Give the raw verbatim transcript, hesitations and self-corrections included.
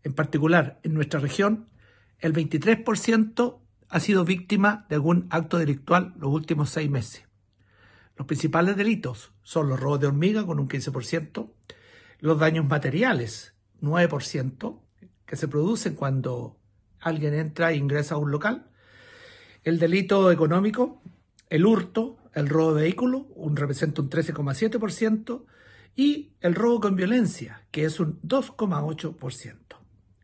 En particular, en nuestra región, el veintitrés por ciento ha sido víctima de algún acto delictual los últimos seis meses. Los principales delitos son los robos de hormiga con un quince por ciento, los daños materiales, nueve por ciento, que se producen cuando alguien entra e ingresa a un local, el delito económico, el hurto, el robo de vehículos, un, representa un trece coma siete por ciento, y el robo con violencia, que es un dos coma ocho por ciento.